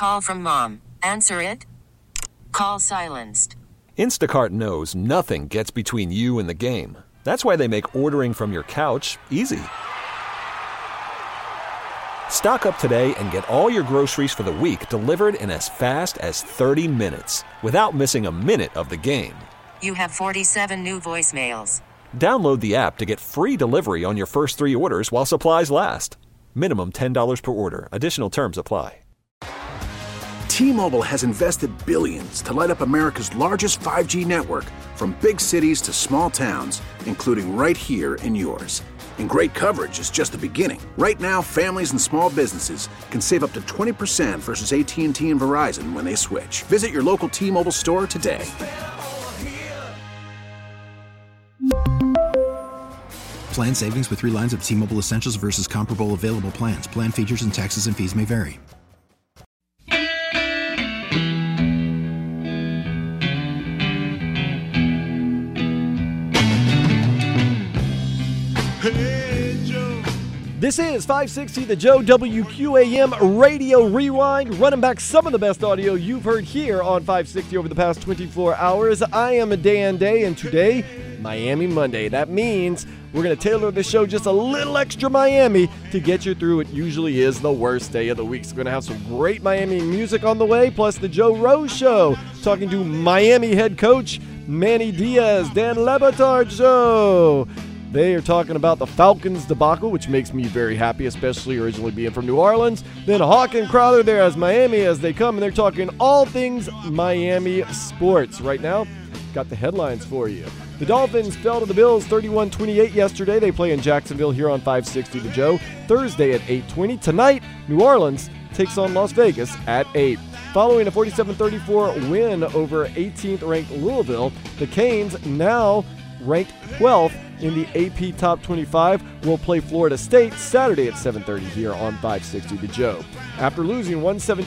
Call from mom. Answer it. Call silenced. Instacart knows nothing gets between you and the game. That's why they make ordering from your couch easy. Stock up today and get all your groceries for the week delivered in as fast as 30 minutes without missing a minute of the game. You have 47 new voicemails. Download the app to get free delivery on your first 3 orders while supplies last. Minimum $10 per order. Additional terms apply. T-Mobile has invested billions to light up America's largest 5G network, from big cities to small towns, including right here in yours. And great coverage is just the beginning. Right now, families and small businesses can save up to 20% versus AT&T and Verizon when they switch. Visit your local T-Mobile store today. Plan savings with 3 lines of T-Mobile Essentials versus comparable available plans. Plan features and taxes and fees may vary. This is 560 The Joe, WQAM Radio Rewind, running back some of the best audio you've heard here on 560 over the past 24 hours. I am Dan Day, and today, Miami Monday. That means we're going to tailor the show just a little extra Miami to get you through what usually is the worst day of the week. So we're going to have some great Miami music on the way, plus the Joe Rose Show, talking to Miami head coach Manny Diaz, Dan Le Batard Show. They are talking about the Falcons debacle, which makes me very happy, especially originally being from New Orleans. Then Hawk and Crowder there as Miami as they come, and they're talking all things Miami sports. Right now, got the headlines for you. The Dolphins fell to the Bills 31-28 yesterday. They play in Jacksonville here on 560 The Joe. Thursday at 8:20. Tonight, New Orleans takes on Las Vegas at 8. Following a 47-34 win over 18th-ranked Louisville, the Canes, now ranked 12th in the AP Top 25, will play Florida State Saturday at 7:30 here on 560 The Joe. After losing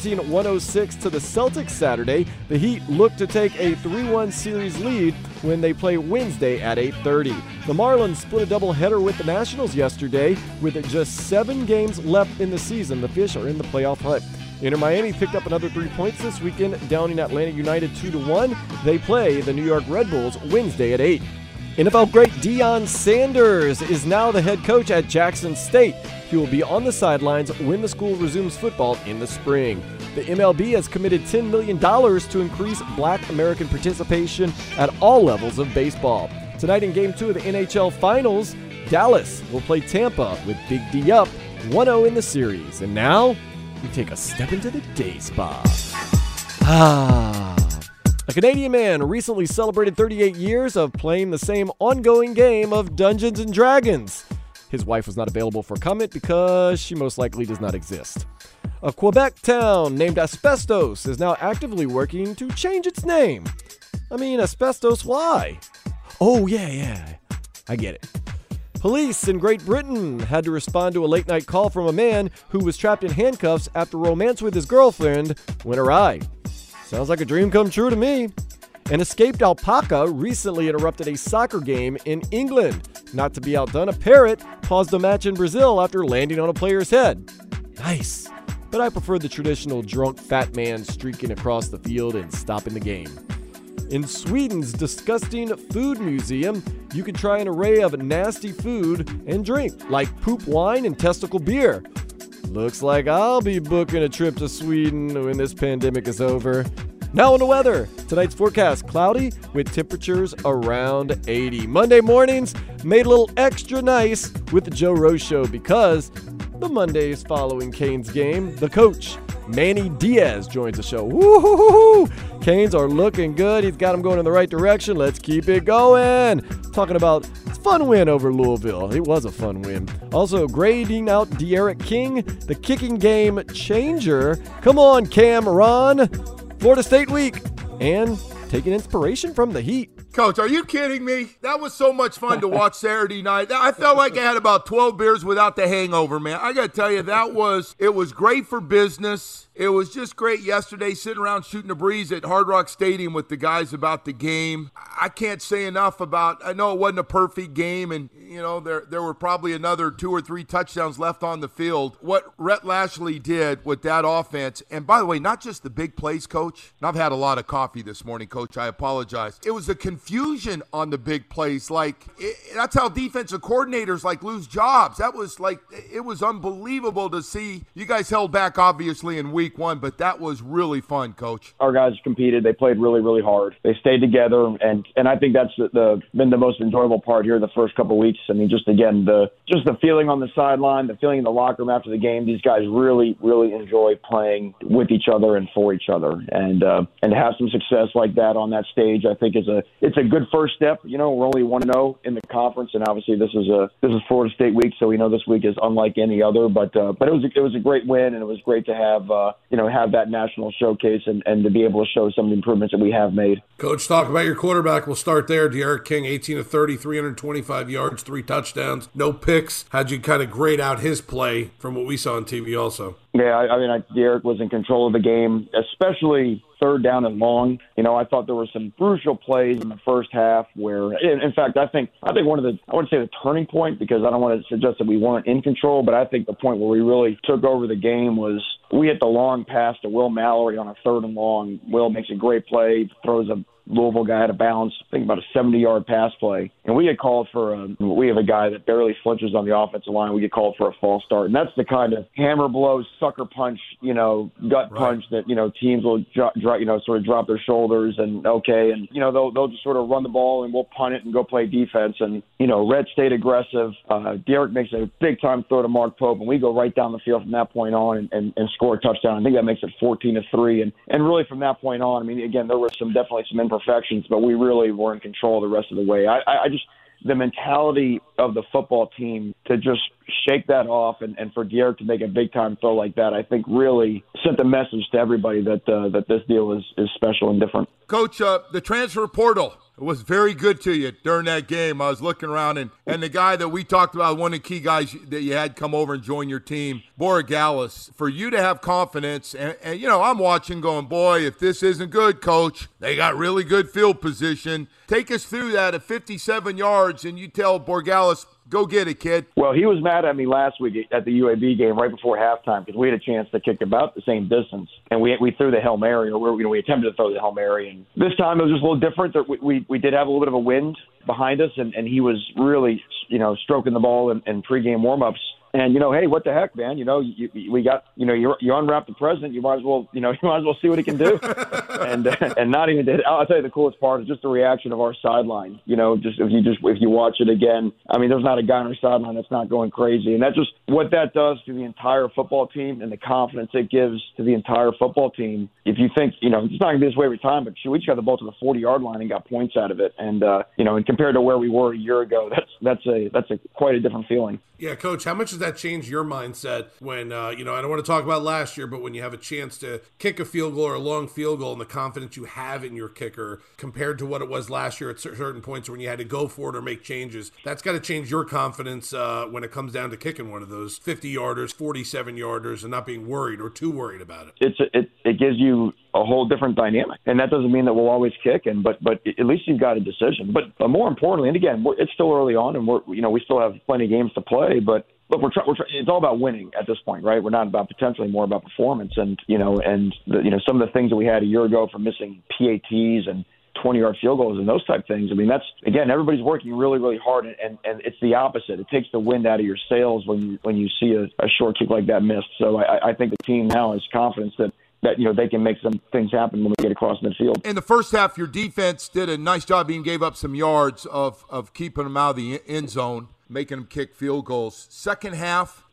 117-106 to the Celtics Saturday, the Heat look to take a 3-1 series lead when they play Wednesday at 8:30. The Marlins split a doubleheader with the Nationals yesterday. With just 7 games left in the season, the Fish are in the playoff hunt. Inter Miami picked up another 3 points this weekend, downing Atlanta United 2-1. They play the New York Red Bulls Wednesday at 8. NFL great Deion Sanders is now the head coach at Jackson State. He will be on the sidelines when the school resumes football in the spring. The MLB has committed $10 million to increase Black American participation at all levels of baseball. Tonight in Game 2 of the NHL Finals, Dallas will play Tampa with Big D up 1-0 in the series. And now, we take a step into the day spa. A Canadian man recently celebrated 38 years of playing the same ongoing game of Dungeons & Dragons. His wife was not available for comment because she most likely does not exist. A Quebec town named Asbestos is now actively working to change its name. I mean, asbestos, why? Oh, yeah, I get it. Police in Great Britain had to respond to a late-night call from a man who was trapped in handcuffs after romance with his girlfriend went awry. Sounds like a dream come true to me. An escaped alpaca recently interrupted a soccer game in England. Not to be outdone, a parrot paused a match in Brazil after landing on a player's head. Nice. But I prefer the traditional drunk fat man streaking across the field and stopping the game. In Sweden's disgusting food museum, you can try an array of nasty food and drink, like poop wine and testicle beer. Looks like I'll be booking a trip to Sweden when this pandemic is over. Now on the weather. Tonight's forecast, cloudy with temperatures around 80. Monday mornings made a little extra nice with the Joe Rose Show because the Mondays following Canes game, the coach, Manny Diaz, joins the show. Woo-hoo-hoo-hoo! Canes are looking good. He's got them going in the right direction. Let's keep it going. Talking about fun win over Louisville. It was a fun win. Also, grading out De'Aaron King, the kicking game changer. Come on, Cameron. Florida State week. And taking inspiration from the Heat. Coach, are you kidding me? That was so much fun to watch Saturday night. I felt like I had about 12 beers without the hangover, man. I got to tell you, it was great for business. It was just great yesterday sitting around shooting the breeze at Hard Rock Stadium with the guys about the game. I can't say enough I know it wasn't a perfect game, and, there were probably another 2 or 3 touchdowns left on the field. What Rhett Lashley did with that offense, and by the way, not just the big plays, Coach. And I've had a lot of coffee this morning, Coach. I apologize. It was the confusion on the big plays. That's how defensive coordinators lose jobs. It was unbelievable to see. You guys held back, obviously, in week 1, but that was really fun, Coach. Our guys competed. They played really, really hard. They stayed together, and I think that's been the most enjoyable part here the first couple of weeks. I mean, just the feeling on the sideline, the feeling in the locker room after the game. These guys really, really enjoy playing with each other and for each other, and to have some success like that on that stage, I think it's a good first step. We're only 1-0 in the conference, and obviously this is Florida State week, so we know this week is unlike any other. But it was a great win, and it was great to have that national showcase and to be able to show some of the improvements that we have made. Coach, talk about your quarterback. We'll start there. D'Eriq King, 18 of 30, 325 yards, 3 touchdowns, no picks. How'd you kind of grade out his play from what we saw on TV also? Yeah, D'Eriq was in control of the game, especially third down and long. I thought there were some crucial plays in the first half where, in fact, I think one of I wouldn't say the turning point, because I don't want to suggest that we weren't in control, but I think the point where we really took over the game was we hit the long pass to Will Mallory on a 3rd and long. Will makes a great play, throws a Louisville guy out of bounds, I think about a 70-yard pass play. And we get called we have a guy that barely flinches on the offensive line. We get called for a false start. And that's the kind of hammer blow, sucker punch, gut punch that, teams will, sort of drop their shoulders and, they'll just sort of run the ball and we'll punt it and go play defense. And, Red stayed aggressive. D'Eriq makes a big-time throw to Mark Pope, and we go right down the field from that point on and score a touchdown. I think that makes it 14-3. And really from that point on, again, there were definitely some imperfections, but we really were in control the rest of the way. The mentality of the football team to just shake that off and for D'Eriq to make a big-time throw like that, I think really sent a message to everybody that this deal is special and different. Coach, the transfer portal was very good to you during that game. I was looking around, and the guy that we talked about, one of the key guys that you had come over and join your team, Borregales, for you to have confidence, and I'm watching going, boy, if this isn't good, Coach, they got really good field position. Take us through that at 57 yards, and you tell Borregales, go get it, kid. Well, he was mad at me last week at the UAB game right before halftime because we had a chance to kick about the same distance, and we threw the Hail Mary, or we attempted to throw the Hail Mary. And this time it was just a little different. We did have a little bit of a wind behind us, and he was really, stroking the ball in pregame warmups. And, hey, what the heck, man? We got, you unwrap the present. You might as well, see what he can do. and not even did. I'll tell you the coolest part is just the reaction of our sideline. If you watch it again, there's not a guy on our sideline that's not going crazy. And that's just what that does to the entire football team and the confidence it gives to the entire football team. If you think, it's not going to be this way every time, but we just got the ball to the 40-yard line and got points out of it. And, and compared to where we were a year ago, that's quite a different feeling. Yeah, Coach, how much does that change your mindset when, I don't want to talk about last year, but when you have a chance to kick a field goal or a long field goal and the confidence you have in your kicker compared to what it was last year at certain points when you had to go for it or make changes, that's got to change your confidence when it comes down to kicking one of those 50-yarders, 47-yarders, and not being worried or too worried about it. It gives you a whole different dynamic, and that doesn't mean that we'll always kick, but at least you've got a decision. But more importantly, and again, it's still early on, and we still have plenty of games to play. But look, it's all about winning at this point, right? We're not about potentially more about performance, and some of the things that we had a year ago for missing PATs and 20-yard field goals and those type things. That's, again, everybody's working really, really hard, and it's the opposite. It takes the wind out of your sails when you see a short kick like that missed. So I think the team now has confidence that they can make some things happen when we get across midfield. In the first half, your defense did a nice job. Even gave up some yards of keeping them out of the end zone, making them kick field goals. Second half,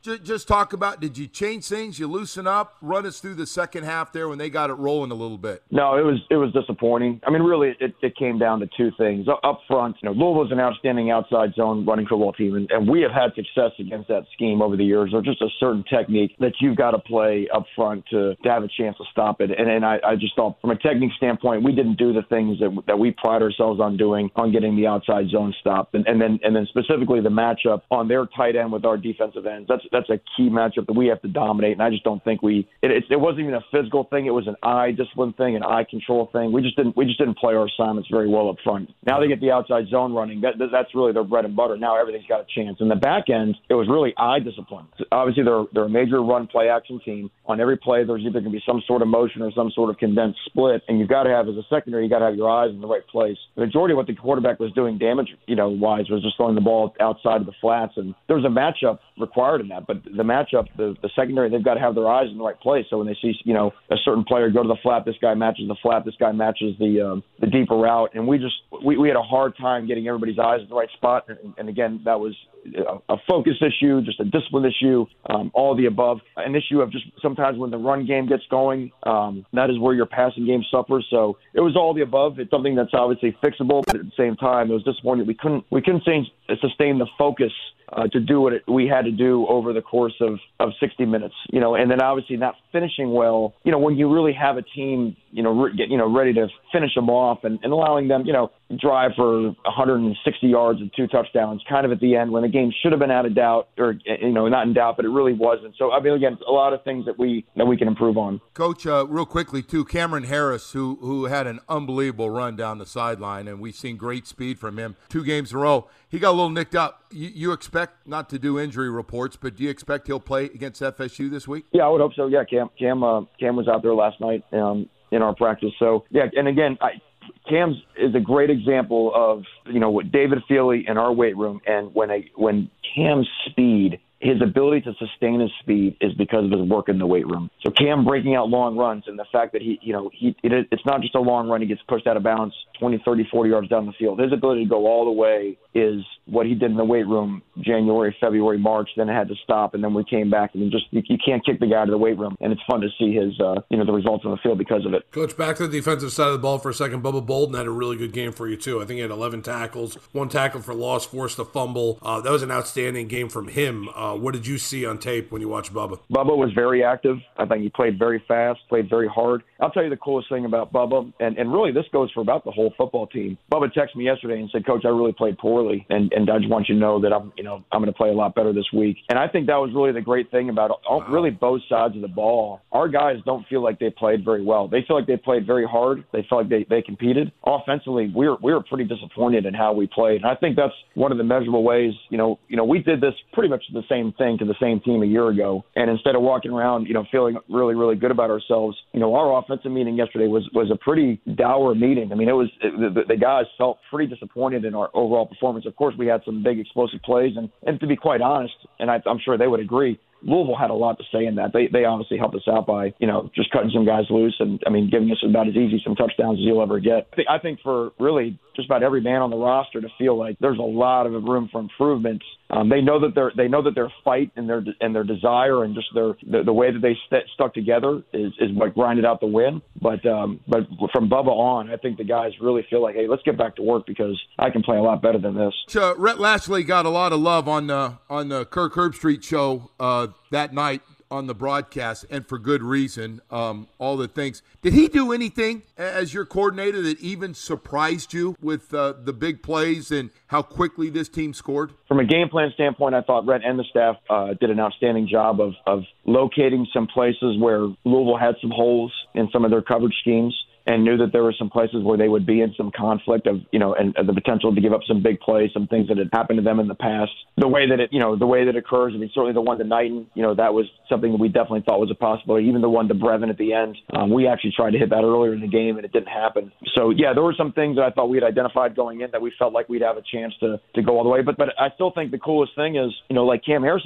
just talk about, did you change things? You loosen up? Run us through the second half there when they got it rolling a little bit. No, it was disappointing. I mean, really, it came down to two things. Up front, Louisville's an outstanding outside zone running football team, and we have had success against that scheme over the years. There's just a certain technique that you've got to play up front to have a chance to stop it. And I just thought, from a technique standpoint, we didn't do the things that we pride ourselves on doing, on getting the outside zone stopped. And then specifically the matchup on their tight end with our defensive ends. That's a key matchup that we have to dominate. And I just don't think it wasn't even a physical thing. It was an eye discipline thing, an eye control thing. We just didn't play our assignments very well up front. Now they get the outside zone running. That's really their bread and butter. Now everything's got a chance. In the back end, it was really eye discipline. Obviously, they're a major run play action team. On every play, there's either going to be some sort of motion or some sort of condensed split, and you've got to have, as a secondary, you got to have your eyes in the right place. The majority of what the quarterback was doing wise was just throwing the ball outside of the flats, and there was a matchup required in that. But the matchup, the secondary, they've got to have their eyes in the right place. So when they see a certain player go to the flat, this guy matches the flat, this guy matches the deeper route, and we had a hard time getting everybody's eyes in the right spot. And again, that was a focus issue, just a discipline issue, all of the above. An issue of just sometimes when the run game gets going, that is where your passing game suffers. So it was all the above. It's something that's obviously fixable, but at the same time, it was disappointing. We couldn't sustain the focus to do what we had to do over the course of 60 minutes, and then obviously not finishing well, when you really have a team, ready to finish them off and allowing them, drive for 160 yards and 2 touchdowns kind of at the end when the game should have been out of doubt or, not in doubt, but it really wasn't. So, I mean, again, a lot of things that we can improve on. Coach, real quickly, too, Cameron Harris, who had an unbelievable run down the sideline, and we've seen great speed from him 2 games in a row. He got a little nicked up. You expect, not to do injury reports, but do you expect he'll play against FSU this week? Yeah, I would hope so. Yeah, Cam was out there last night in our practice. So, yeah, and again, Cam's is a great example of, what David Feely in our weight room, and when Cam's speed, his ability to sustain his speed is because of his work in the weight room. So Cam breaking out long runs and the fact that it's not just a long run, he gets pushed out of bounds 20, 30, 40 yards down the field. His ability to go all the way is what he did in the weight room January, February, March, then it had to stop, and then we came back, and you can't kick the guy out of the weight room, and it's fun to see his, the results on the field because of it. Coach, back to the defensive side of the ball for a second. Bubba Bolden had a really good game for you, too. I think he had 11 tackles, 1 tackle for loss, forced a fumble. That was an outstanding game from him. What did you see on tape when you watched Bubba? Bubba was very active. I think he played very fast, played very hard. I'll tell you the coolest thing about Bubba, and really this goes for about the whole football team. Bubba texted me yesterday and said, "Coach, I really played poorly, and I just want you to know that I'm going to play a lot better this week." And I think that was really the great thing about really both sides of the ball. Our guys don't feel like they played very well. They feel like they played very hard. They felt like they competed. Offensively, we were pretty disappointed in how we played. And I think that's one of the measurable ways. We did this pretty much the same thing to the same team a year ago. And instead of walking around, feeling really, really good about ourselves, our offensive meeting yesterday was a pretty dour meeting. I mean, the guys felt pretty disappointed in our overall performance. Of course, we had some big explosive plays, and to be quite honest, and I'm sure they would agree, Louisville had a lot to say in that. They obviously helped us out by, just cutting some guys loose and, giving us about as easy some touchdowns as you'll ever get. I think for really just about every man on the roster to feel like there's a lot of room for improvement. They know that their fight and their desire and just the way that they stuck together is what grinded out the win. But from Bubba on, I think the guys really feel like, hey, let's get back to work because I can play a lot better than this. Rhett Lashley got a lot of love on the Kirk Herbstreit show that night on the broadcast, and for good reason, all the things. Did he do anything as your coordinator that even surprised you with the big plays and how quickly this team scored? From a game plan standpoint, I thought Rhett and the staff did an outstanding job of locating some places where Louisville had some holes in some of their coverage schemes, and knew that there were some places where they would be in some conflict of, and the potential to give up some big plays, some things that had happened to them in the past. The way that it occurs, certainly the one to Knighton, that was something that we definitely thought was a possibility. Even the one to Brevin at the end, we actually tried to hit that earlier in the game, and it didn't happen. So, yeah, there were some things that I thought we had identified going in that we felt like we'd have a chance to go all the way. But I still think the coolest thing is, like Cam Harris's run.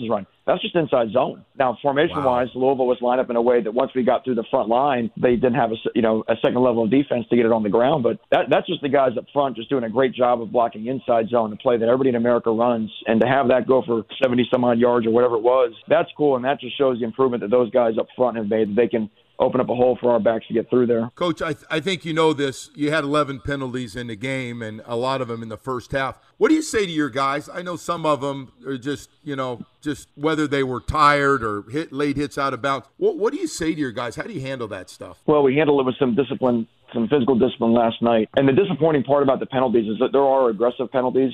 That's just inside zone. Now, formation-wise, Louisville was lined up in a way that once we got through the front line, they didn't have a second level of defense to get it on the ground. But that's just the guys up front just doing a great job of blocking inside zone, the play that everybody in America runs, and to have that go for 70-some-odd yards or whatever it was, that's cool, and that just shows the improvement that those guys up front have made, that they can open up a hole for our backs to get through there. Coach, I think you know this. You had 11 penalties in the game, and a lot of them in the first half. What do you say to your guys? I know some of them are just whether they were tired or late hits out of bounds. What do you say to your guys? How do you handle that stuff? Well, we handle it with some discipline, some physical discipline last night. And the disappointing part about the penalties is that there are aggressive penalties.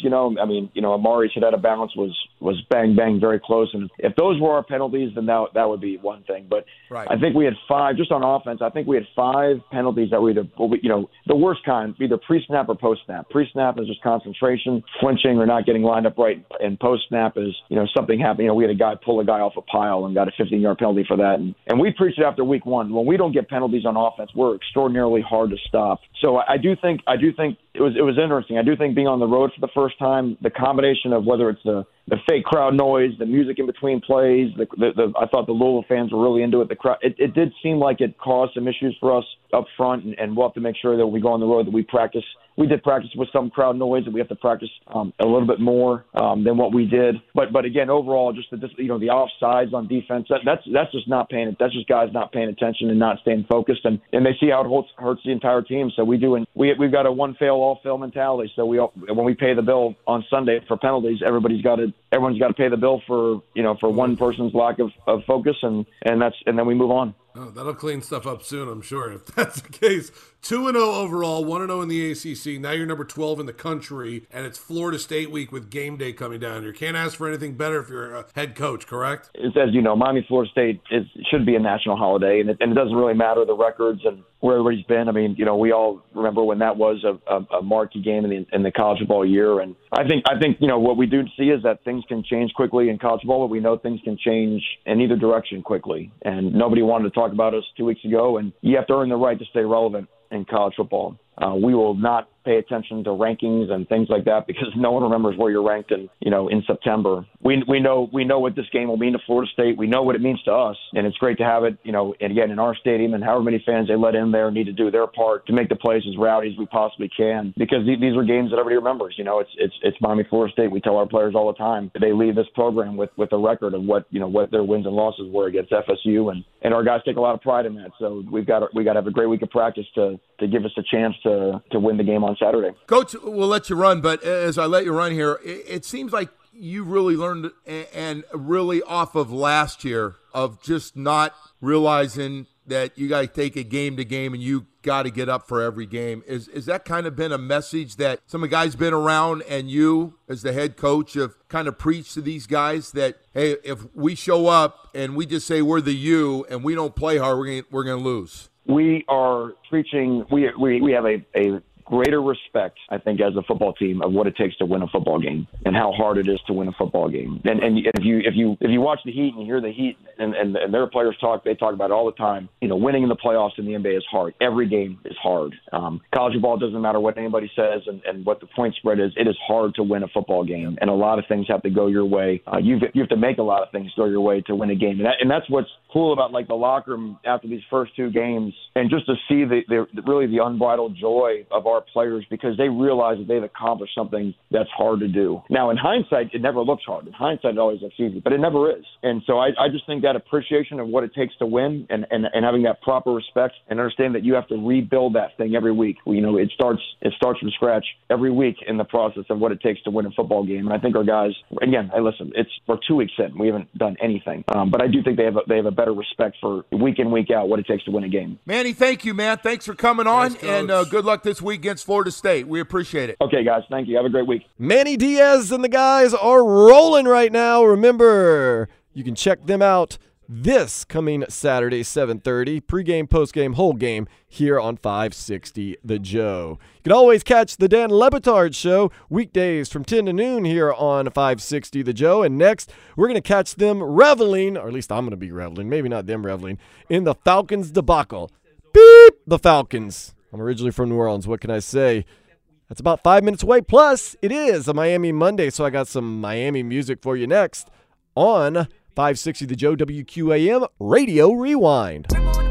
Amari's hit out of bounds was bang, bang, very close. And if those were our penalties, then that would be one thing. But right. I think we had 5, just on offense, I think we had 5 penalties that were either, the worst kind, either pre-snap or post-snap. Pre-snap is just concentration, flinching or not getting lined up right. And post-snap is, something happened. We had a guy pull a guy off a pile and got a 15-yard penalty for that. And we preached it after week 1. When we don't get penalties on offense, we're extraordinarily hard to stop. So I do think it was interesting. I do think being on the road for the first time, the combination of whether it's the fake crowd noise, the music in between plays, I thought the Louisville fans were really into it. The crowd, it did seem like it caused some issues for us up front, and we'll have to make sure that when we go on the road that we practice. We did practice with some crowd noise, and we have to practice a little bit more than what we did. But again, overall, just the offsides on defense, that's just not paying. That's just guys not paying attention and not staying focused, and they see how it hurts the entire team. So we've got a one fail all fail mentality. So when we pay the bill on Sunday for penalties, everyone's got to pay the bill for one person's lack of focus, and then we move on. Oh, that'll clean stuff up soon, I'm sure, if that's the case. 2-0 overall, 1-0 in the ACC. Now you're number 12 in the country, and it's Florida State week with game day coming down. You can't ask for anything better if you're a head coach, correct? It's, as you know, Miami-Florida State should be a national holiday, and it doesn't really matter the records and where everybody's been. I mean, we all remember when that was a marquee game in the college football year, and I think what we do see is that things can change quickly in college football, but we know things can change in either direction quickly, and nobody wanted to talk about us 2 weeks ago, and you have to earn the right to stay relevant in college football. We will not pay attention to rankings and things like that because no one remembers where you're ranked in September. We know what this game will mean to Florida State. We know what it means to us, and it's great to have it, and again, in our stadium, and however many fans they let in there need to do their part to make the place as rowdy as we possibly can, because these are games that everybody remembers. It's Miami, Florida State. We tell our players all the time they leave this program with a record of what their wins and losses were against FSU, and our guys take a lot of pride in that. So we got to have a great week of practice to give us a chance to win the game on Saturday. Coach, we'll let you run, but as I let you run here, it seems like you really learned, and really off of last year, of just not realizing that you got to take it game to game and you got to get up for every game. Is that kind of been a message that some of the guys been around, and you as the head coach have kind of preached to these guys that, hey, if we show up and we just say we're the U and we don't play hard, we're going to lose? We are preaching. We have a greater respect, I think, as a football team of what it takes to win a football game and how hard it is to win a football game. And if you watch the Heat and you hear the Heat and their players talk, they talk about it all the time. Winning in the playoffs in the NBA is hard. Every game is hard. College football, doesn't matter what anybody says and what the point spread is. It is hard to win a football game, and a lot of things have to go your way. You have to make a lot of things go your way to win a game, and that's what's cool about the locker room after these first 2 games, and just to see really the unbridled joy of our players, because they realize that they've accomplished something that's hard to do. Now, in hindsight, it never looks hard. In hindsight, it always looks easy, but it never is. And so I just think that appreciation of what it takes to win and having that proper respect and understanding that you have to rebuild that thing every week. It starts from scratch every week in the process of what it takes to win a football game. And I think our guys, again, we're 2 weeks in. We haven't done anything. But I do think they have a better respect for week in, week out, what it takes to win a game. Manny, thank you, man. Thanks for coming on, and good luck this week against Florida State. We appreciate it. Okay, guys. Thank you. Have a great week. Manny Diaz and the guys are rolling right now. Remember, you can check them out this coming Saturday, 7:30, pregame, postgame, whole game here on 560 The Joe. You can always catch the Dan Le Batard Show weekdays from 10 to noon here on 560 The Joe. And next, we're going to catch them reveling, or at least I'm going to be reveling, maybe not them reveling, in the Falcons debacle. Beep! The Falcons. I'm originally from New Orleans. What can I say? That's about 5 minutes away. Plus, it is a Miami Monday, so I got some Miami music for you next on 560 The Joe, WQAM Radio Rewind.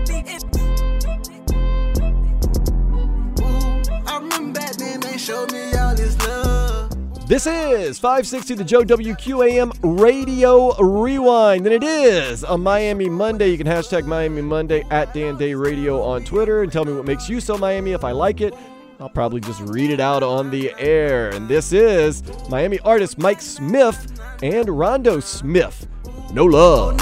This is 560 The Joe, WQAM Radio Rewind, and it is a Miami Monday. You can hashtag Miami Monday at Dan Day Radio on Twitter and tell me what makes you so Miami. If I like it, I'll probably just read it out on the air. And this is Miami artist Mike Smith and Rondo Smith. No Love.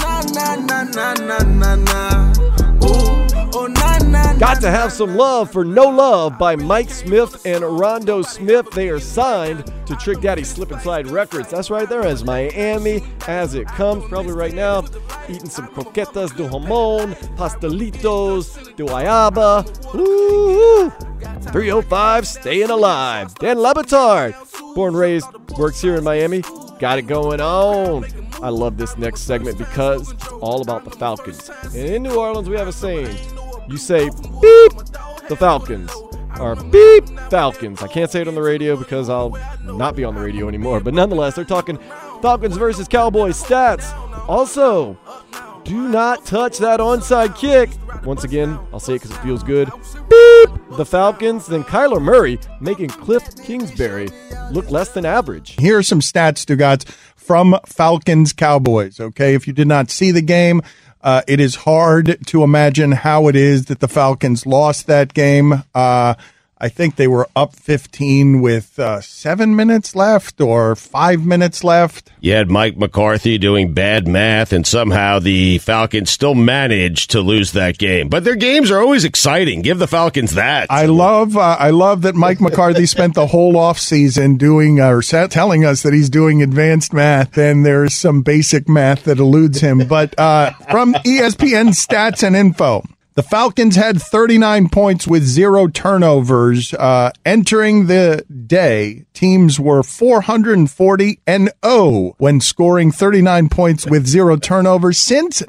Got to have some love for No Love by Mike Smith and Rondo Smith. They are signed to Trick Daddy Slip and Slide Records. That's right, there is Miami as it comes. Probably right now, eating some croquetas de jamón, pastelitos de guayaba. Ooh, 305, staying alive. Dan Le Batard, born and raised, works here in Miami. Got it going on. I love this next segment because it's all about the Falcons. And in New Orleans, we have a saying. You say, beep, the Falcons, or beep, Falcons. I can't say it on the radio because I'll not be on the radio anymore. But nonetheless, they're talking Falcons versus Cowboys stats. Also, do not touch that onside kick. Once again, I'll say it because it feels good. Beep, the Falcons. Then Kyler Murray making Cliff Kingsbury look less than average. Here are some stats, Stugotz, from Falcons Cowboys. Okay, if you did not see the game, it is hard to imagine how it is that the Falcons lost that game. I think they were up 15 with 7 minutes left or 5 minutes left. You had Mike McCarthy doing bad math, and somehow the Falcons still managed to lose that game. But their games are always exciting. Give the Falcons that. I love that Mike McCarthy spent the whole offseason doing or telling us that he's doing advanced math, and there's some basic math that eludes him. But from ESPN Stats and Info, the Falcons had 39 points with 0 turnovers. Entering the day, teams were 440-0 when scoring 39 points with 0 turnovers since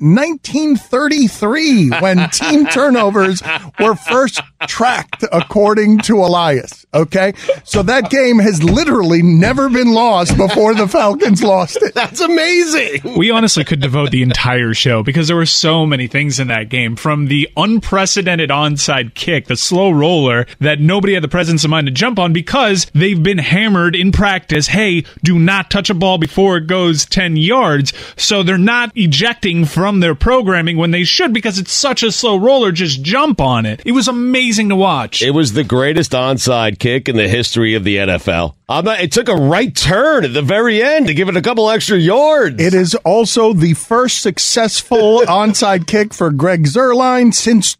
1933, when team turnovers were first tracked, according to Elias. Okay? So that game has literally never been lost before the Falcons lost it. That's amazing. We honestly could devote the entire show because there were so many things in that game, from the unprecedented onside kick, the slow roller that nobody had the presence of mind to jump on because they've been hammered in practice. Hey, do not touch a ball before it goes 10 yards. So they're not ejecting from their programming when they should because it's such a slow roller. Just jump on it. It was amazing to watch. It was the greatest onside kick in the history of the NFL. It took a right turn at the very end to give it a couple extra yards. It is also the first successful onside kick for Greg Zuerlein since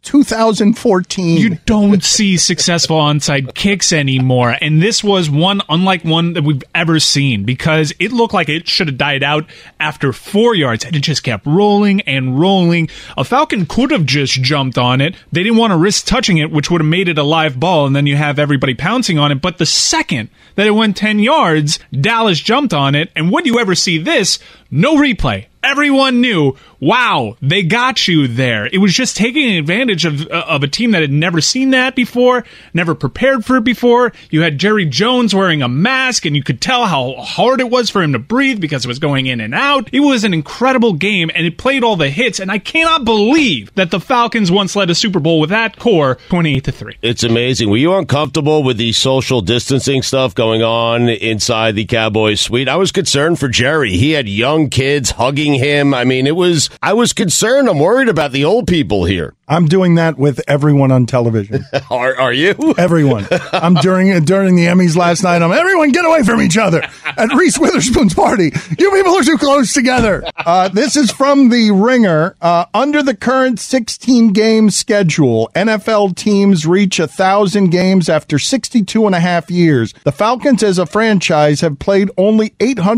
2014. You don't see successful onside kicks anymore, and this was one unlike one that we've ever seen because it looked like it should have died out after 4 yards, and it just kept rolling and rolling. A Falcon could have just jumped on it. They didn't want to risk touching it, which would have made it a live ball, and then you have everybody pouncing on it. But the second that it went 10 yards, Dallas jumped on it, and would you ever see this? No replay. Everyone knew, wow, they got you there. It was just taking advantage of a team that had never seen that before, never prepared for it before. You had Jerry Jones wearing a mask, and you could tell how hard it was for him to breathe because it was going in and out. It was an incredible game, and it played all the hits, and I cannot believe that the Falcons once led a Super Bowl with that core 28-3. It's amazing. Were you uncomfortable with the social distancing stuff going on inside the Cowboys suite? I was concerned for Jerry. He had young kids hugging him. I mean, I was concerned. I'm worried about the old people here. I'm doing that with everyone on television. Are you? Everyone. I'm during the Emmys last night. Everyone get away from each other at Reese Witherspoon's party. You people are too close together. This is from The Ringer. Under the current 16-game schedule, NFL teams reach 1,000 games after 62 and a half years. The Falcons as a franchise have played only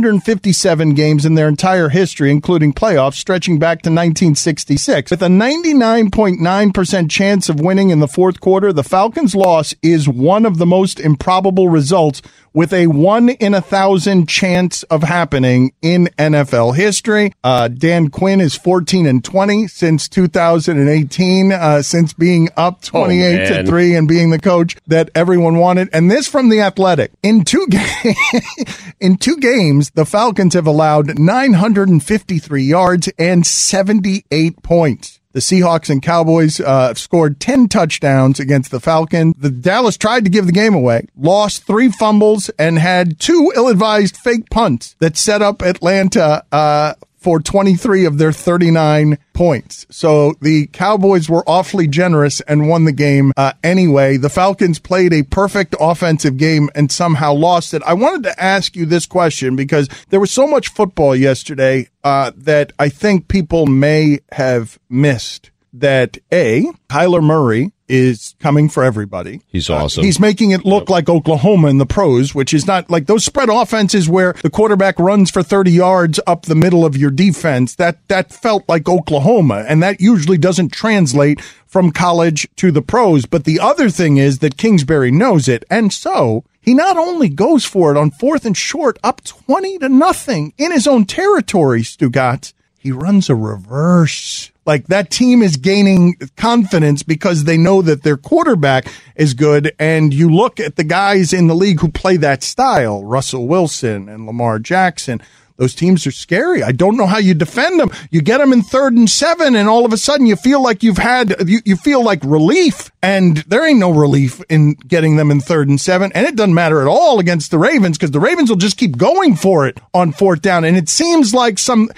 857 games in their entire history, including playoffs stretching back to 1966, with a 99.9 0.9% chance of winning in the fourth quarter. The Falcons' loss is one of the most improbable results, with a 1 in 1,000 chance of happening in NFL history. Dan Quinn is 14-20 since 2018, since being up 28-3 and being the coach that everyone wanted. And this from The Athletic. In two games, the Falcons have allowed 953 yards and 78 points. The Seahawks and Cowboys scored 10 touchdowns against the Falcons. The Dallas tried to give the game away, lost 3 fumbles, and had 2 ill-advised fake punts that set up Atlanta for 23 of their 39 points. So the Cowboys were awfully generous and won the game anyway. The Falcons played a perfect offensive game and somehow lost it. I wanted to ask you this question because there was so much football yesterday that I think people may have missed. That Kyler Murray is coming for everybody. He's awesome. He's making it look like Oklahoma in the pros, which is not like those spread offenses where the quarterback runs for 30 yards up the middle of your defense. That felt like Oklahoma, and that usually doesn't translate from college to the pros. But the other thing is that Kingsbury knows it, and so he not only goes for it on 4th and short, up 20-0 in his own territory, Stugotz, he runs a reverse. Like, that team is gaining confidence because they know that their quarterback is good. And you look at the guys in the league who play that style, Russell Wilson and Lamar Jackson. Those teams are scary. I don't know how you defend them. You get them in 3rd and 7, and all of a sudden you feel like you feel like relief, and there ain't no relief in getting them in 3rd and 7. And it doesn't matter at all against the Ravens because the Ravens will just keep going for it on 4th down. And it seems like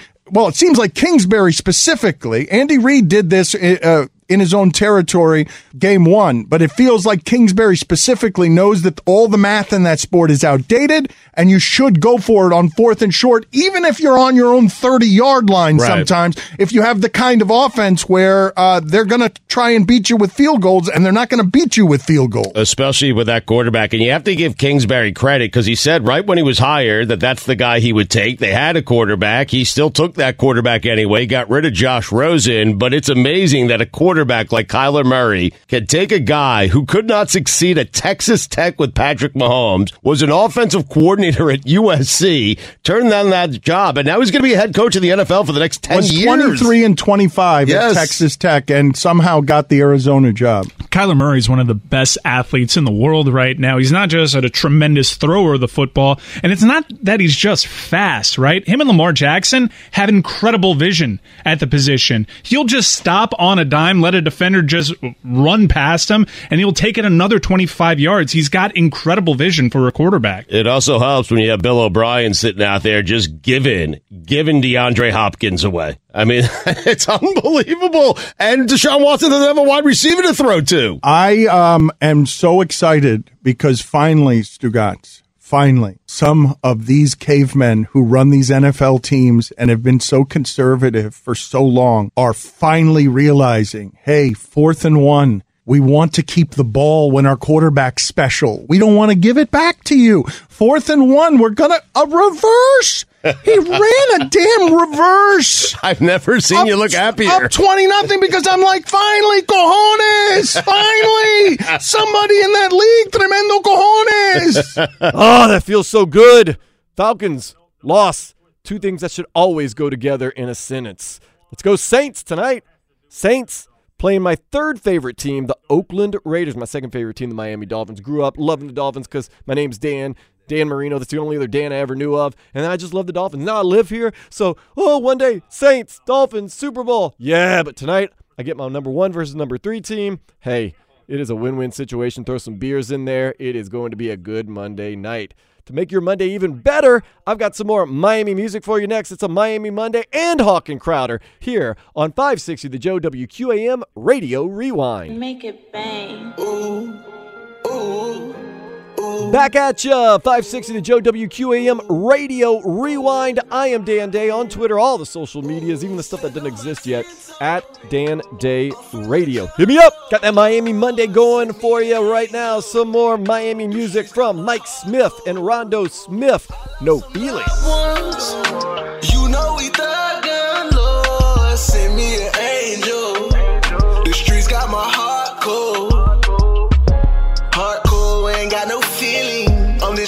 Kingsbury specifically, Andy Reid did this in his own territory game 1, but it feels like Kingsbury specifically knows that all the math in that sport is outdated and you should go for it on 4th and short, even if you're on your own 30-yard line. Right. Sometimes if you have the kind of offense where they're going to try and beat you with field goals, and they're not going to beat you with field goals. Especially with that quarterback. And you have to give Kingsbury credit because he said right when he was hired that that's the guy he would take. They had a quarterback. He still took that quarterback anyway, got rid of Josh Rosen, but it's amazing that a quarterback like Kyler Murray can take a guy who could not succeed at Texas Tech with Patrick Mahomes, was an offensive coordinator at USC, turned down that job, and now he's going to be a head coach of the NFL for the next 10 years. 23-25 at Texas Tech, and somehow got the Arizona job. Kyler Murray is one of the best athletes in the world right now. He's not just a tremendous thrower of the football, and it's not that he's just fast, right? Him and Lamar Jackson have incredible vision at the position. He'll just stop on a dime, let a defender just run past him, and he'll take it another 25 yards. He's got incredible vision for a quarterback. It also helps when you have Bill O'Brien sitting out there just giving DeAndre Hopkins away. I mean, it's unbelievable. And Deshaun Watson doesn't have a wide receiver to throw to. I am so excited because finally, Stugotz, some of these cavemen who run these NFL teams and have been so conservative for so long are finally realizing, hey, 4th and 1. We want to keep the ball when our quarterback's special. We don't want to give it back to you. 4th and 1, we're going to a reverse. He ran a damn reverse. I've never seen you look happier. Up 20-0 because I'm like, finally, cojones. Finally, somebody in that league, tremendo cojones. Oh, that feels so good. Falcons lost. 2 things that should always go together in a sentence. Let's go Saints tonight. Saints playing my 3rd favorite team, the Oakland Raiders. My 2nd favorite team, the Miami Dolphins. Grew up loving the Dolphins because my name's Dan Marino. That's the only other Dan I ever knew of. And I just love the Dolphins. Now I live here. So, one day, Saints, Dolphins, Super Bowl. Yeah, but tonight I get my number 1 versus number 3 team. Hey, it is a win-win situation. Throw some beers in there. It is going to be a good Monday night. To make your Monday even better, I've got some more Miami music for you next. It's a Miami Monday and Hawk and Crowder here on 560 The Joe WQAM Radio Rewind. Make it bang. Ooh, ooh. Back at ya, 560 The Joe WQAM Radio Rewind. I am Dan Day on Twitter, all the social medias, even the stuff that doesn't exist yet, at Dan Day Radio. Hit me up. Got that Miami Monday going for you right now. Some more Miami music from Mike Smith and Rondo Smith. No Feelings. You know we thuggin', Lord, send me an angel. The streets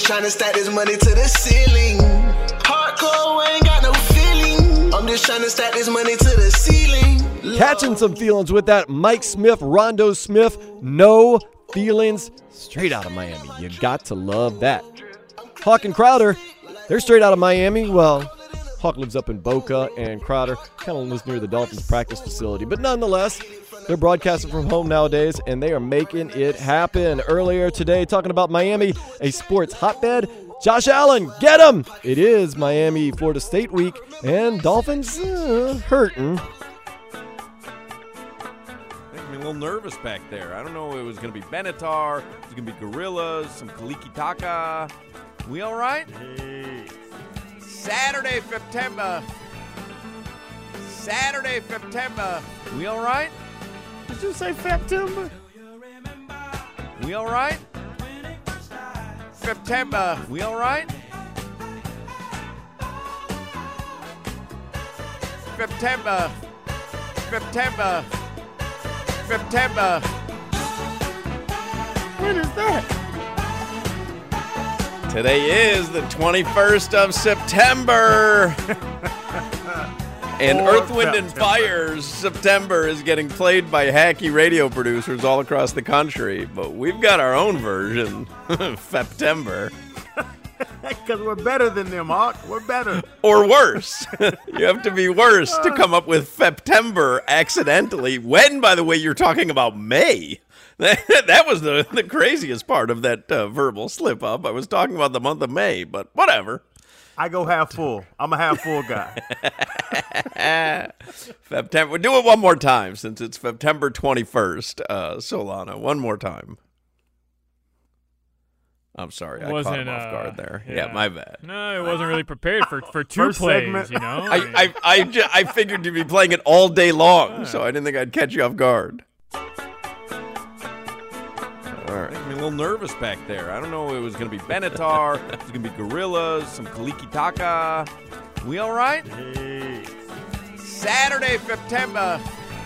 trying to stack this money to the ceiling. Hardcore, ain't got no feeling. I'm just trying to stack this money to the ceiling. Catching some feelings with that Mike Smith, Rondo Smith, no feelings, straight out of Miami. You got to love that. Hawk and Crowder, they're straight out of Miami. Well, Hawk lives up in Boca, and Crowder kind of lives near the Dolphins practice facility. But nonetheless, they're broadcasting from home nowadays, and they are making it happen. Earlier today, talking about Miami, a sports hotbed, Josh Allen, get him! It is Miami, Florida State week, and Dolphins hurting. A little nervous back there. I don't know. It was going to be Benatar. It was going to be Gorillas, some Kaliki Taka. We all right? Hey. Saturday, September. We all right? Did you say September? We all right? September. We all right? September. When is that? Today is the 21st of September. And Earth, Wind, and Fire's September is getting played by hacky radio producers all across the country. But we've got our own version, September. Because we're better than them, Hawk. We're better. Or worse. You have to be worse to come up with September accidentally. When, by the way, you're talking about May. That was the craziest part of that verbal slip-up. I was talking about the month of May, but whatever. I go half full. I'm a half full guy. September. We'll do it one more time since it's September 21st. Solana, one more time. I'm sorry, I caught him off guard there. Yeah, my bad. No, it wasn't really prepared for two First plays, segment. You know? I figured you'd be playing it all day long, so I didn't think I'd catch you off guard. All right. I'm a little nervous back there. I don't know. It was going to be Benatar. It was going to be Gorillas, some Kaliki Taka. We all right? Hey. Saturday, September.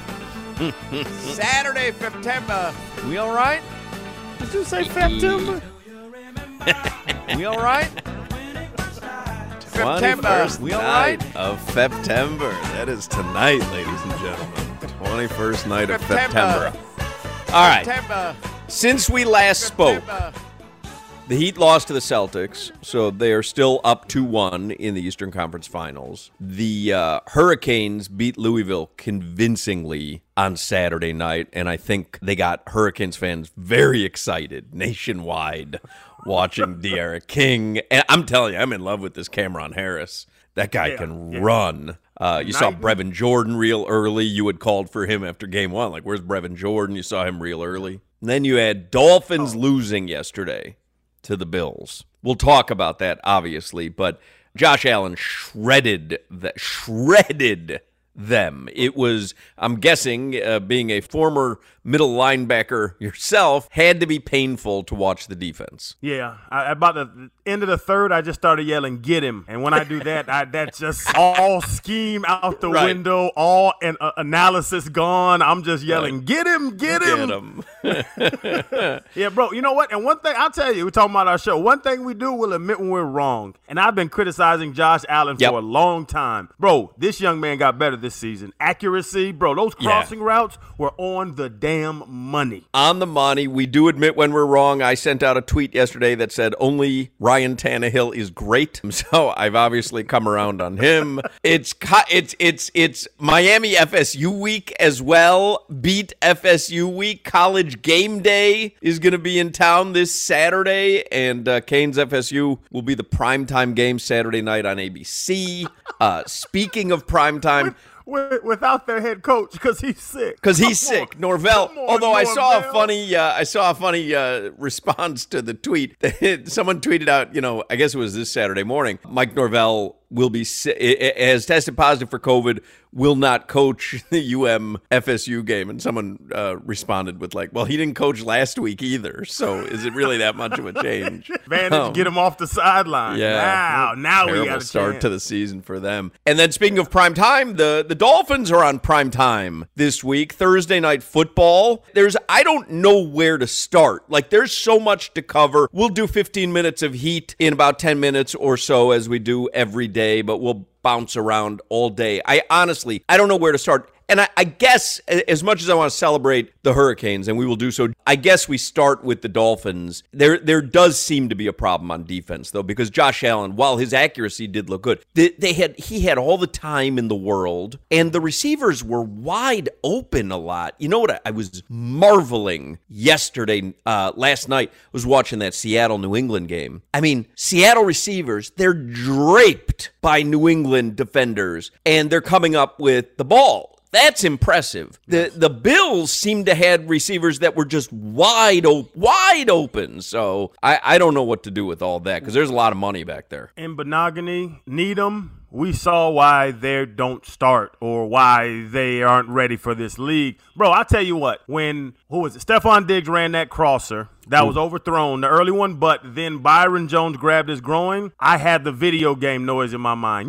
We all right? Did you say September? We all right? September. We all right? Of September. That is tonight, ladies and gentlemen. 21st night of September. All right. Since we last spoke, the Heat lost to the Celtics, so they are still up 2-1 in the Eastern Conference Finals. The Hurricanes beat Louisville convincingly on Saturday night, and I think they got Hurricanes fans very excited nationwide watching De'Aaron King. And I'm telling you, I'm in love with this Cameron Harris. That guy can run. You saw Brevin Jordan real early. You had called for him after game one. Like, where's Brevin Jordan? You saw him real early. And then you had Dolphins losing yesterday to the Bills. We'll talk about that, obviously, but Josh Allen shredded them. It was, I'm guessing, being a former middle linebacker yourself, had to be painful to watch the defense. Yeah, about the end of the third, I just started yelling, "Get him!" And when I do that, that's just all scheme out the window, all analysis gone. I'm just yelling, "Get him! Get him!" Yeah, bro. You know what? And one thing I'll tell you, we're talking about our show. One thing we do, we'll admit when we're wrong. And I've been criticizing Josh Allen for a long time, bro. This young man got better this season. Accuracy, bro. Those crossing routes were on the damn money. On the money. We do admit when we're wrong. I sent out a tweet yesterday that said only Ryan Tannehill is great. So I've obviously come around on him. It's Miami FSU week as well. Beat FSU week. College game day is going to be in town this Saturday, and Canes FSU will be the primetime game Saturday night on ABC. Speaking of primetime, without their head coach because he's sick. Norvell. Although Norvell. I saw a funny response to the tweet. Someone tweeted out, I guess it was this Saturday morning, Mike Norvell has tested positive for COVID, will not coach the FSU game. And someone responded with like, well, he didn't coach last week either. So is it really that much of a change? Vantage, get him off the sideline. Yeah. Now we got a a start chance to the season for them. And then speaking of prime time, the Dolphins are on prime time this week, Thursday Night Football. I don't know where to start. Like, there's so much to cover. We'll do 15 minutes of Heat in about 10 minutes or so, as we do every day, but we'll bounce around all day. I don't know where to start. And I guess, as much as I want to celebrate the Hurricanes, and we will do so, I guess we start with the Dolphins. There does seem to be a problem on defense, though, because Josh Allen, while his accuracy did look good, he had all the time in the world, and the receivers were wide open a lot. You know what? I was marveling last night, was watching that Seattle-New England game. I mean, Seattle receivers, they're draped by New England defenders, and they're coming up with the ball. That's impressive. The Bills seem to have receivers that were just wide open. So I don't know what to do with all that, because there's a lot of money back there. In Benogany, Needham, we saw why they don't start or why they aren't ready for this league. Bro, I'll tell you what, who was it? Stephon Diggs ran that crosser. That was overthrown, the early one, but then Byron Jones grabbed his groin. I had the video game noise in my mind.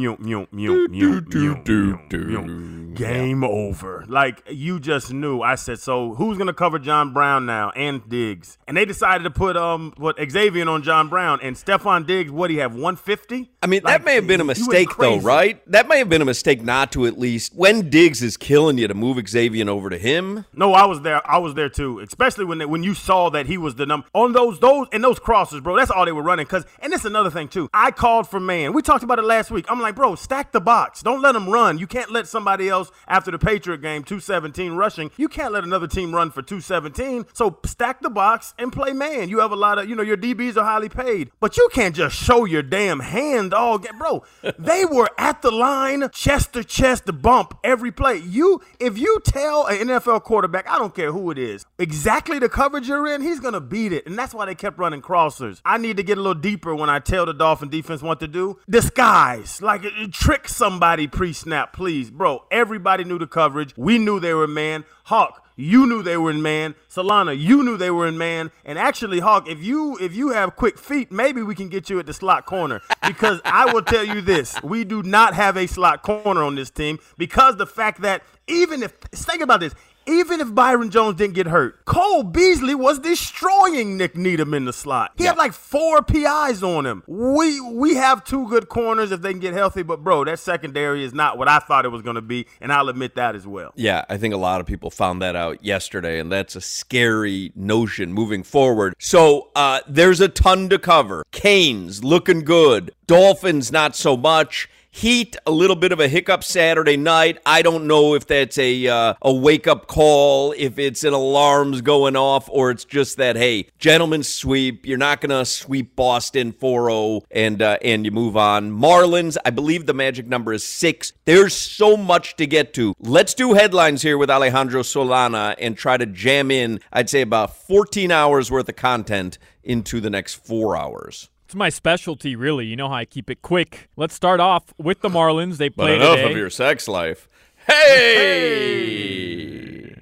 Game over. Like, you just knew. I said, so who's going to cover John Brown now and Diggs? And they decided to put Xavier on John Brown, and Stephon Diggs, what do you have, 150? I mean, that may have been a mistake, though, right? That may have been a mistake not to, at least, when Diggs is killing you, to move Xavier over to him. No, I was there too, especially when you saw that he was the number on those crosses, bro. That's all they were running. And it's another thing too. I called for man. We talked about it last week. I'm like, bro, stack the box. Don't let them run. You can't let somebody else after the Patriot game 217 rushing. You can't let another team run for 217. So stack the box and play man. You have a lot of, your DBs are highly paid, but you can't just show your damn hand all game, bro. They were at the line, chest to chest, bump every play. If you tell an NFL quarterback, I don't care who it is, exactly the coverage you're in, he's gonna beat it. And that's why they kept running crossers. I need to get a little deeper when I tell the Dolphin defense what to do. Disguise. Like, trick somebody pre-snap, please. Bro, everybody knew the coverage. We knew they were man. Hawk, you knew they were in man. Solana, you knew they were in man. And actually, Hawk, if you have quick feet, maybe we can get you at the slot corner. Because I will tell you this, we do not have a slot corner on this team, because the fact that think about this, even if Byron Jones didn't get hurt, Cole Beasley was destroying Nick Needham in the slot. He had like 4 PIs on him. We have 2 good corners if they can get healthy, but bro, that secondary is not what I thought it was going to be, and I'll admit that as well. Yeah, I think a lot of people found that out yesterday, and that's a scary notion moving forward. So there's a ton to cover. Canes looking good. Dolphins not so much. Heat, a little bit of a hiccup Saturday night. I don't know if that's a wake-up call, if it's an alarms going off, or it's just that, hey, gentlemen sweep. You're not going to sweep Boston 4-0 and you move on. Marlins, I believe the magic number is 6. There's so much to get to. Let's do headlines here with Alejandro Solana and try to jam in, I'd say, about 14 hours worth of content into the next 4 hours. It's my specialty, really. You know how I keep it quick. Let's start off with the Marlins. They play today. But enough of your sex life. Hey!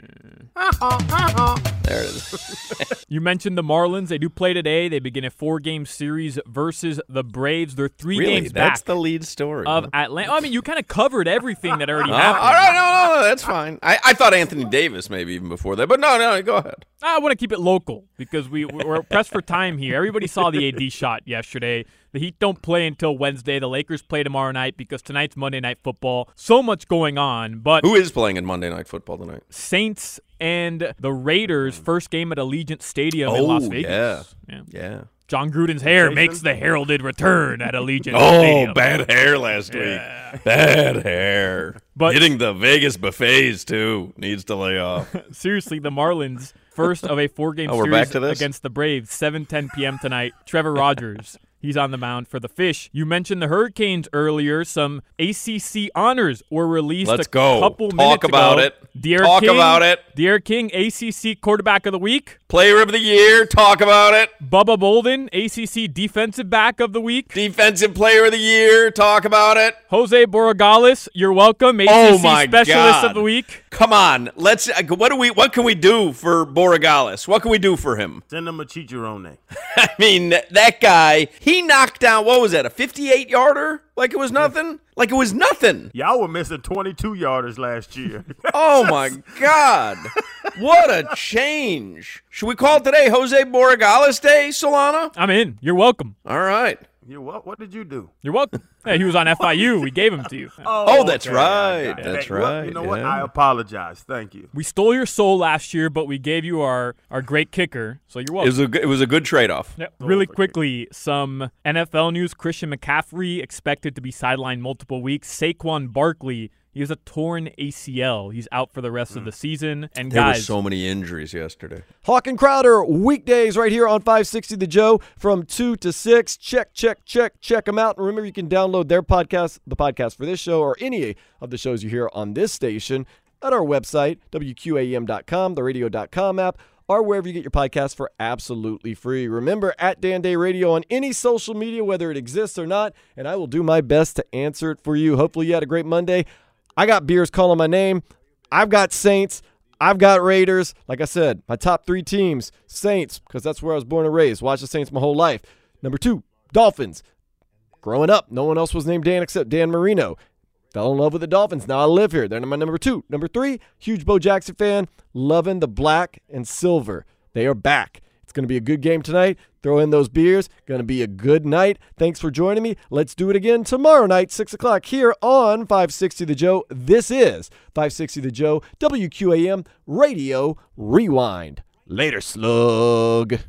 There it is. You mentioned the Marlins. They do play today. They begin a 4-game series versus the Braves. They're 3 games back. That's the lead story of Atlanta. I mean, you kind of covered everything that already happened. All right, no, that's fine. I thought Anthony Davis maybe even before that, but no, go ahead. I want to keep it local because we're pressed for time here. Everybody saw the AD shot yesterday. The Heat don't play until Wednesday. The Lakers play tomorrow night because tonight's Monday Night Football. So much going on. But who is playing in Monday Night Football tonight? Saints and the Raiders, first game at Allegiant Stadium in Las Vegas. Yeah. John Gruden's hair makes the heralded return at Allegiant Oh, Stadium. bad hair last week. Bad hair. But hitting the Vegas buffets, too. Needs to lay off. Seriously, the Marlins, first of a 4-game series against the Braves, 7:10 p.m. tonight. Trevor Rogers He's on the mound for the Fish. You mentioned the Hurricanes earlier. Some ACC honors were released couple minutes ago. Talk about it. D'Eriq King, ACC Quarterback of the Week. Player of the Year. Talk about it. Bubba Bolden, ACC Defensive Back of the Week. Defensive Player of the Year. Talk about it. Jose Borregales, you're welcome. ACC Specialist of the Week. Come on, let's. What can we do for Borregales? What can we do for him? Send him a chicharrone. I mean, that guy. He knocked down. What was that? A 58-yarder? Like it was nothing. Like it was nothing. Y'all were missing 22-yarders last year. Oh my God! What a change. Should we call it today Jose Borregales Day, Solana? I'm in. You're welcome. All right. What did you do? You're welcome. Hey, he was on FIU. We gave him to you. Oh, that's right. That's right. Well, you know what? I apologize. Thank you. We stole your soul last year, but we gave you our great kicker, so you're welcome. It was a good trade-off. Yep. Really quickly, some NFL news. Christian McCaffrey expected to be sidelined multiple weeks. Saquon Barkley, he has a torn ACL. He's out for the rest of the season. And there guys, were so many injuries yesterday. Hawk and Crowder, weekdays right here on 560 The Joe from 2 to 6. Check them out. And remember, you can download their podcast, the podcast for this show, or any of the shows you hear on this station at our website, WQAM.com, the radio.com app, or wherever you get your podcasts for absolutely free. Remember, at Dan Day Radio on any social media, whether it exists or not, and I will do my best to answer it for you. Hopefully you had a great Monday. I got beers calling my name. I've got Saints. I've got Raiders. Like I said, my top 3 teams, Saints, because that's where I was born and raised. Watched the Saints my whole life. Number 2, Dolphins. Growing up, no one else was named Dan except Dan Marino. Fell in love with the Dolphins. Now I live here. They're my number 2. Number 3, huge Bo Jackson fan. Loving the black and silver. They are back. It's going to be a good game tonight. Throw in those beers. Going to be a good night. Thanks for joining me. Let's do it again tomorrow night, 6 o'clock here on 560 The Joe. This is 560 The Joe, WQAM Radio Rewind. Later, slug.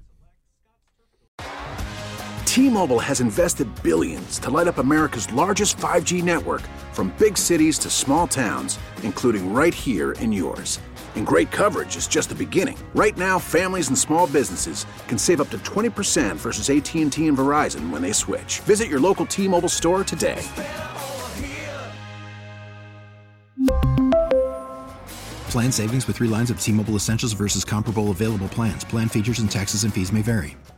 T-Mobile has invested billions to light up America's largest 5G network, from big cities to small towns, including right here in yours. And great coverage is just the beginning. Right now, families and small businesses can save up to 20% versus AT&T and Verizon when they switch. Visit your local T-Mobile store today. Plan savings with 3 lines of T-Mobile Essentials versus comparable available plans. Plan features and taxes and fees may vary.